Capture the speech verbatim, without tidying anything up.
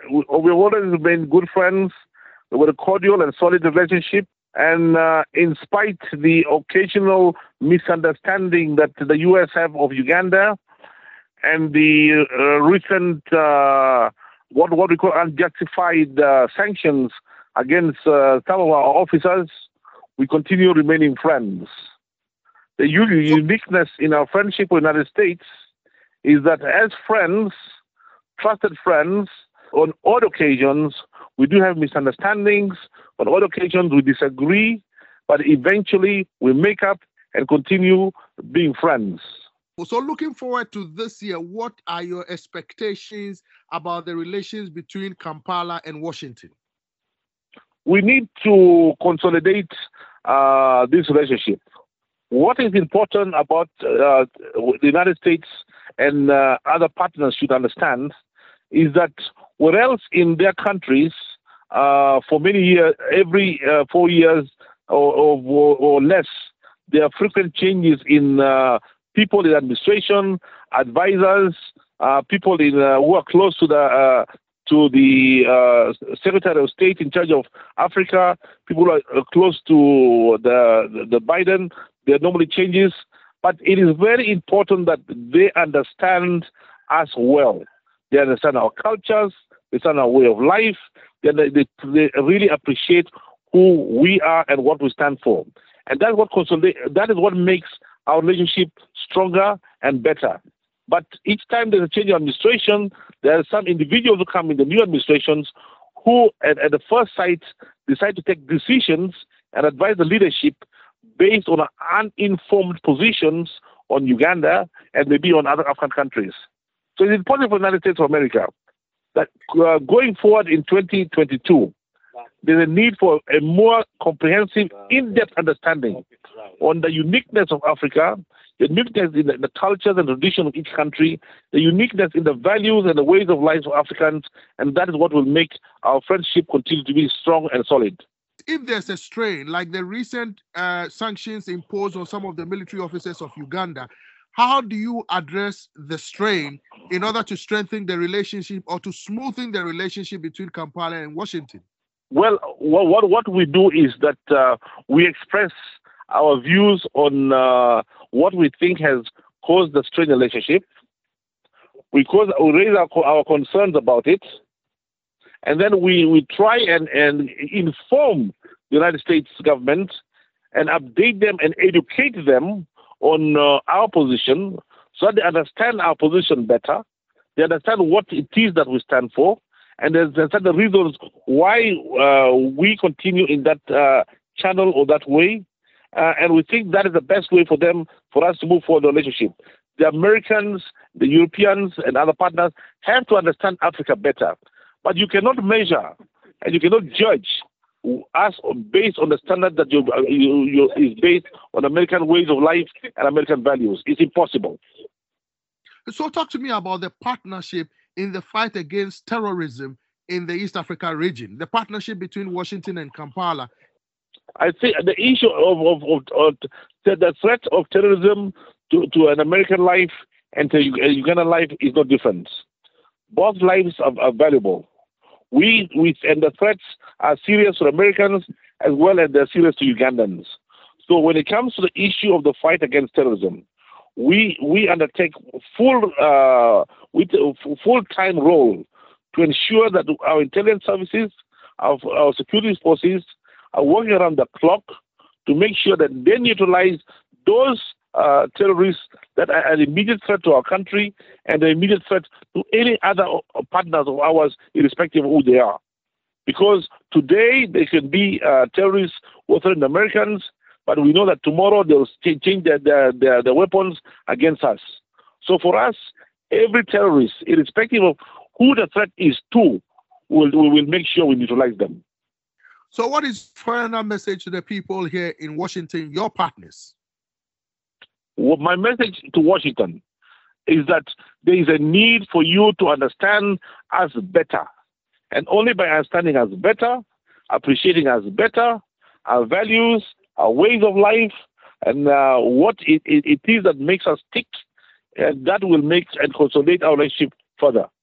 we, we've always been good friends with a cordial and solid relationship. And uh, in spite the occasional misunderstanding that the U S have of Uganda and the uh, recent uh, what what we call unjustified uh, sanctions against uh, some of our officers, we continue remaining friends. The uniqueness in our friendship with the United States is that as friends, trusted friends, on odd occasions, we do have misunderstandings. On odd occasions, we disagree, but eventually we make up and continue being friends. So looking forward to this year, what are your expectations about the relations between Kampala and Washington? We need to consolidate uh, this relationship. What is important about uh, the United States and uh, other partners should understand is that where else in their countries, uh, for many years, every uh, four years or, or, or less, there are frequent changes in uh, people in administration, advisors, uh, people in, uh, who are close to the uh, to the uh, Secretary of State in charge of Africa, people who are close to the, the, the Biden. There are normally changes, but it is very important that they understand us well. They understand our cultures, they understand our way of life, they, they, they really appreciate who we are and what we stand for. And that's what consolidate, that is what makes our relationship stronger and better. But each time there's a change in administration, there are some individuals who come in the new administrations who, at, at the first sight, decide to take decisions and advise the leadership based on uninformed positions on Uganda and maybe on other African countries. So it's important for the United States of America that uh, going forward in twenty twenty-two, there's a need for a more comprehensive, in-depth understanding on the uniqueness of Africa, the uniqueness in the, the cultures and traditions of each country, the uniqueness in the values and the ways of life of Africans, and that is what will make our friendship continue to be strong and solid. If there's a strain, like the recent uh, sanctions imposed on some of the military officers of Uganda, how do you address the strain in order to strengthen the relationship or to smoothen the relationship between Kampala and Washington? Well, what what we do is that uh, we express our views on uh, what we think has caused the strained relationship. We, cause, we raise our, our concerns about it, and then we, we try and, and inform the United States government and update them and educate them on uh, our position so that they understand our position better. They understand what it is that we stand for, and they understand the reasons why uh, we continue in that uh, channel or that way. Uh, and we think that is the best way for them, for us to move forward the relationship. The Americans, the Europeans, and other partners have to understand Africa better. But you cannot measure and you cannot judge us based on the standard that you, you, you, is based on American ways of life and American values. It's impossible. So talk to me about the partnership in the fight against terrorism in the East Africa region, the partnership between Washington and Kampala. I think the issue of, of, of, of the threat of terrorism to, to an American life and to a Ugandan life is not different. Both lives are, are valuable. We, we and the threats are serious for Americans as well as they're serious to Ugandans. So when it comes to the issue of the fight against terrorism, we we undertake full uh, with a full time role to ensure that our intelligence services, our, our security forces are working around the clock to make sure that they neutralize those uh, terrorists that are an immediate threat to our country and an immediate threat to any other partners of ours, irrespective of who they are. Because today they can be uh, terrorists who threaten Americans, but we know that tomorrow they'll change their, their, their, their weapons against us. So for us, every terrorist, irrespective of who the threat is to, we'll, we will make sure we neutralize them. So what is final message to the people here in Washington, your partners? Well, my message to Washington is that there is a need for you to understand us better. And only by understanding us better, appreciating us better, our values, our ways of life, and uh, what it, it, it is that makes us tick, and that will make and consolidate our relationship further.